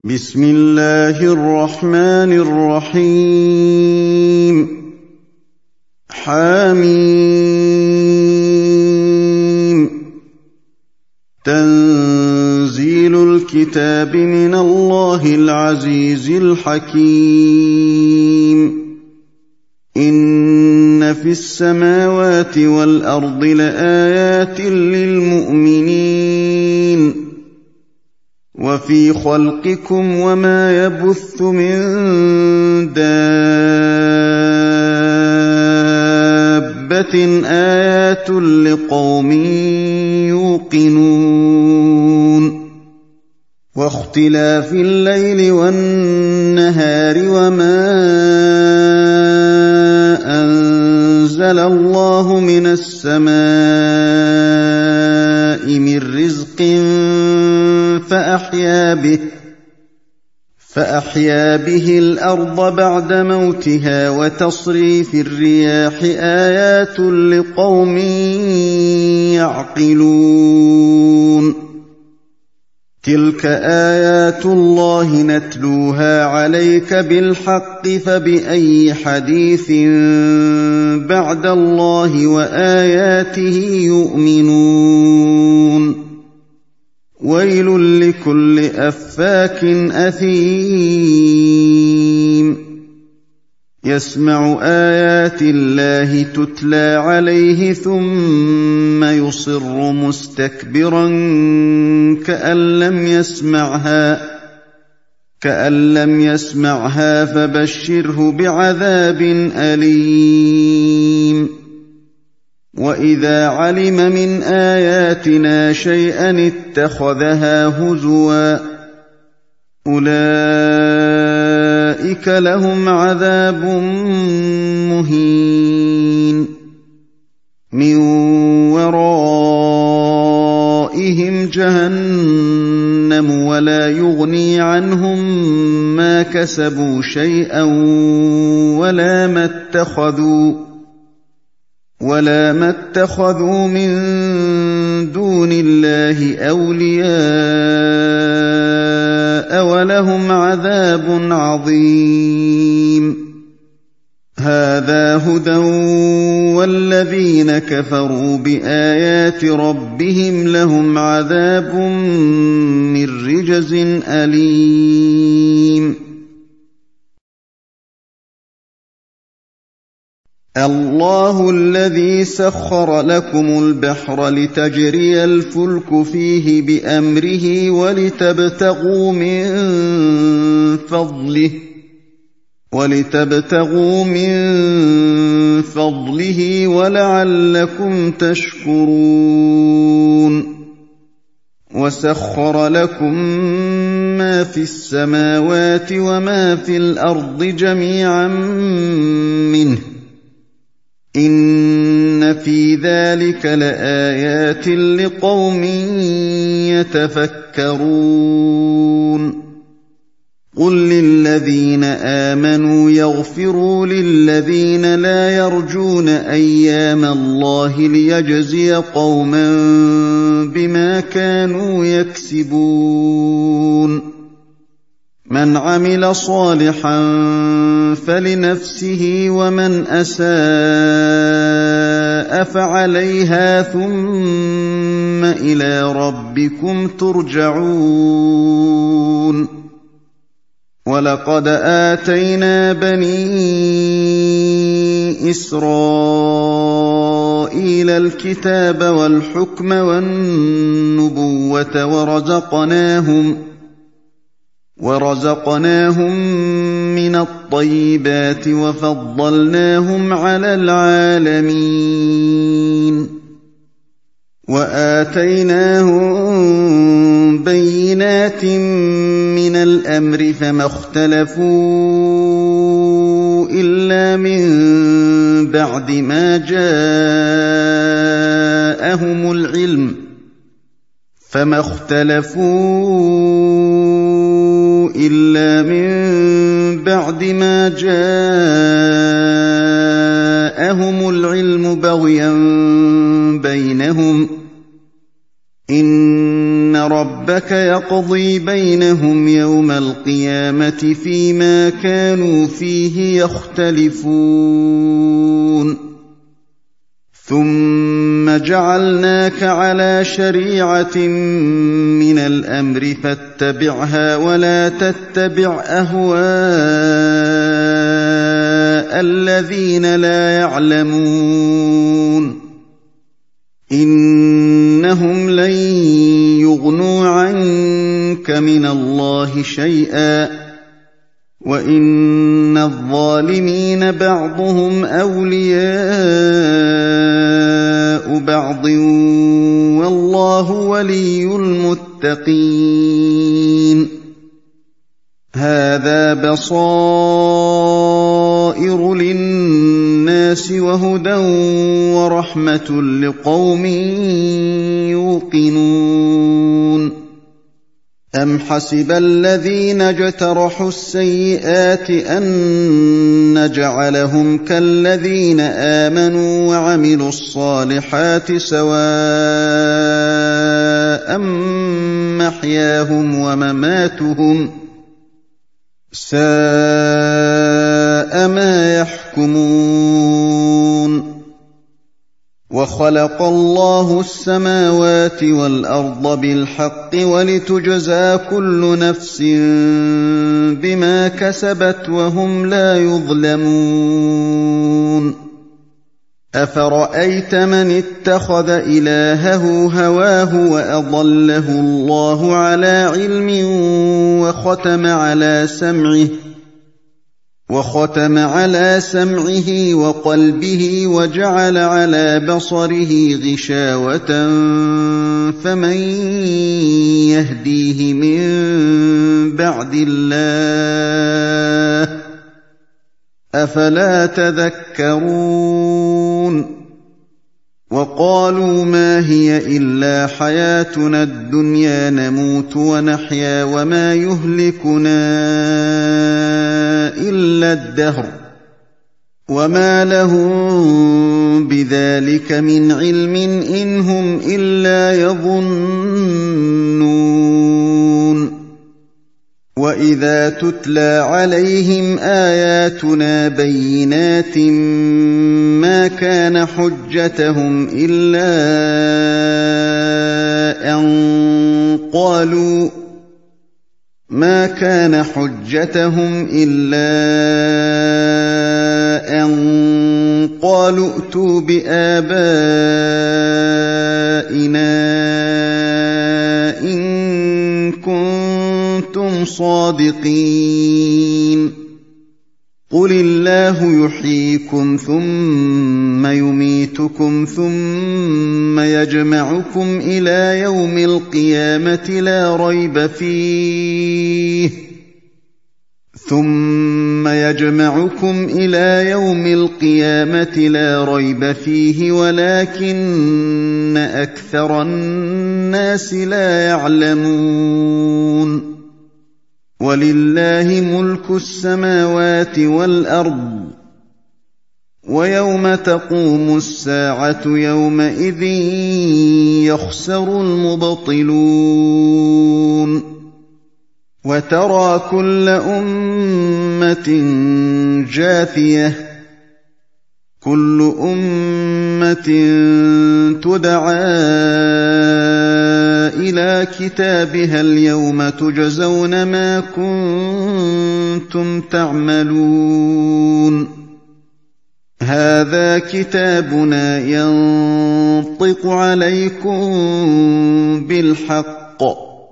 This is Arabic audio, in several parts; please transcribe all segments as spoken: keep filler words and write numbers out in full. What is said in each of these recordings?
بسم الله الرحمن الرحيم حميم تنزيل الكتاب من الله العزيز الحكيم إن في السماوات والأرض لآيات للمؤمنين وفي خلقكم وما يبث من دابة آيات لقوم يوقنون واختلاف الليل والنهار وما أنزل الله من السماء من رزق فأحيا به فأحيا به الأرض بعد موتها وتصريف الرياح آيات لقوم يعقلون تلك آيات الله نتلوها عليك بالحق فبأي حديث بعد الله وآياته يؤمنون ويل لكل أفاك أثيم يسمع آيات الله تتلى عليه ثم يصر مستكبرا كأن لم يسمعها كأن لم يسمعها فبشره بعذاب أليم وإذا علم من آياتنا شيئا اتخذها هزوا أولئك لهم عذاب مهين من ورائهم جهنم ولا يغني عنهم ما كسبوا شيئا ولا ما اتخذوا ولا ما اتخذوا من دون الله أولياء ولهم عذاب عظيم هذا هدى والذين كفروا بآيات ربهم لهم عذاب من رجز أليم الله الذي سخر لكم البحر لتجري الفلك فيه بأمره ولتبتغوا من فضله ولتبتغوا من فضله ولعلكم تشكرون وسخر لكم ما في السماوات وما في الأرض جميعا منه إن في ذلك لآيات لقوم يتفكرون قل للذين آمنوا يغفروا للذين لا يرجون أيام الله ليجزي قوما بما كانوا يكسبون من عمل صالحا فلنفسه ومن أساء فعليها ثم إلى ربكم ترجعون ولقد آتينا بني إسرائيل الكتاب والحكم والنبوة ورزقناهم ورزقناهم من الطيبات وفضلناهم على العالمين وآتيناهم بينات من الأمر فما اختلفوا إلا من بعد ما جاءهم العلم فما اختلفوا إلا من بعد ما جاءهم العلم بغيا بينهم إن رب ربك يقضي بينهم يوم القيامة فيما كانوا فيه يختلفون ثم جعلناك على شريعة من الأمر فاتبعها ولا تتبع أهواء الذين لا يعلمون إنهم لن يغنوا عنك من الله شيئا وإن الظالمين بعضهم أولياء بعض والله ولي المتقين هذا بصائر للناس وهدى ورحمة لقوم يوقنون أم حسب الذين اجترحوا السيئات أن نجعلهم كالذين آمنوا وعملوا الصالحات سواء محياهم ومماتهم ساء ما يحكمون وخلق الله السماوات والأرض بالحق ولتجزى كل نفس بما كسبت وهم لا يظلمون أفرأيت من اتخذ إلهه هواه وأضله الله على علم وختم على سمعه وختم على سمعه وقلبه وجعل على بصره غشاوة فمن يهديه من بعد الله أفلا تذكرون وقالوا ما هي إلا حياتنا الدنيا نموت ونحيا وما يهلكنا إلا الدهر وما لهم بذلك من علم إن هم إلا يظنون وإذا تتلى عليهم آياتنا بينات ما كان حجتهم إلا أن قالوا ما كان حجتهم إلا أن قالوا ائتوا بآبائنا إن كنتم صادقين قل الله يحييكم ثم يميتكم ثم يجمعكم إلى يوم القيامة لا ريب فيه ثم يجمعكم إلى يوم القيامة لا ريب فيه ولكن أكثر الناس لا يعلمون ولله ملك السماوات والأرض ويوم تقوم الساعة يومئذ يخسر المبطلون وترى كل أمة جاثية كل أمة تدعى إلى كتابها اليوم تجزون ما كنتم تعملون هذا كتابنا ينطق عليكم بالحق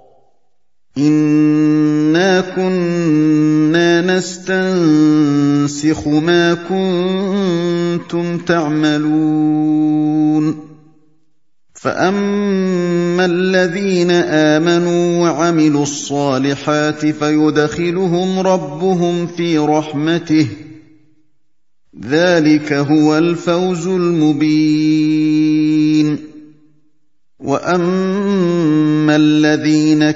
إنا كنا نستنسخ ما كنتم تعملون فأما الذين آمنوا وعملوا الصالحات فيدخلهم ربهم في رحمته ذلك هو الفوز المبين وأما الذين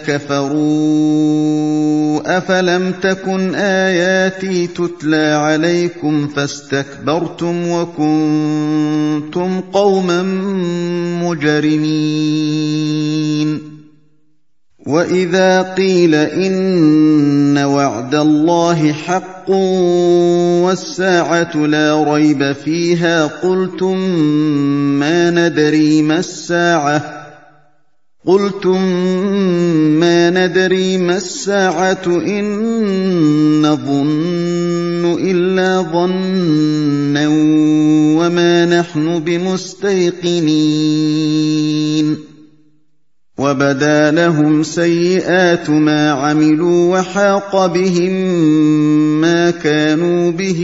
كفروا أفلم تكن آياتي تتلى عليكم فاستكبرتم وكنتم قوما مجرمين وَإِذَا قِيلَ إِنَّ وَعْدَ اللَّهِ حَقٌّ وَالسَّاعَةُ لَا رَيْبَ فِيهَا قُلْتُم مَّا نَدْرِي مَا السَّاعَةُ قُلْتُم مَّا نَدْرِي مَا السَّاعَةُ إِن نَّظُنُّ إِلَّا ظَنًّا وَمَا نَحْنُ بِمُسْتَيْقِنِينَ وَبَدَا لَهُمْ سَيِّئَاتُ مَا عَمِلُوا وَحَاقَ بِهِم مَّا كَانُوا بِهِ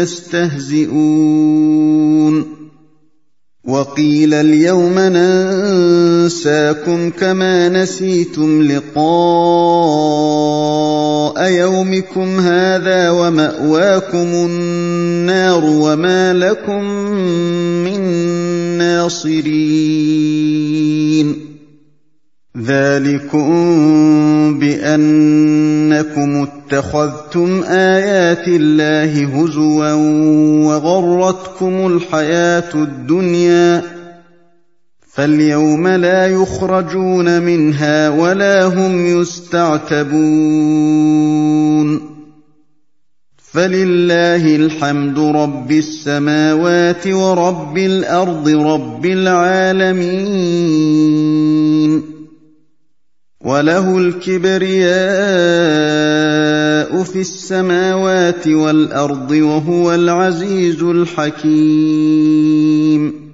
يَسْتَهْزِئُونَ وَقِيلَ الْيَوْمَ نَنسَاكُمْ كَمَا نَسِيتُمْ لِقَاءَ يَوْمِكُمْ هَٰذَا وَمَأْوَاكُمُ النَّارُ وَمَا لَكُم مِّن نَّاصِرِينَ ذَٰلِكُم بِأَنَّكُمُ اتَّخَذْتُمْ آيَاتِ اللَّهِ هُزُوًا وَغَرَّتْكُمُ الْحَيَاةُ الدُّنْيَا فَالْيَوْمَ لَا يُخْرَجُونَ مِنْهَا وَلَا هُمْ يُسْتَعْتَبُونَ فَلِلَّهِ الْحَمْدُ رَبِّ السَّمَاوَاتِ وَرَبِّ الْأَرْضِ رَبِّ الْعَالَمِينَ وَلَهُ الْكِبْرِيَاءُ فِي السَّمَاوَاتِ وَالْأَرْضِ وَهُوَ الْعَزِيزُ الْحَكِيمُ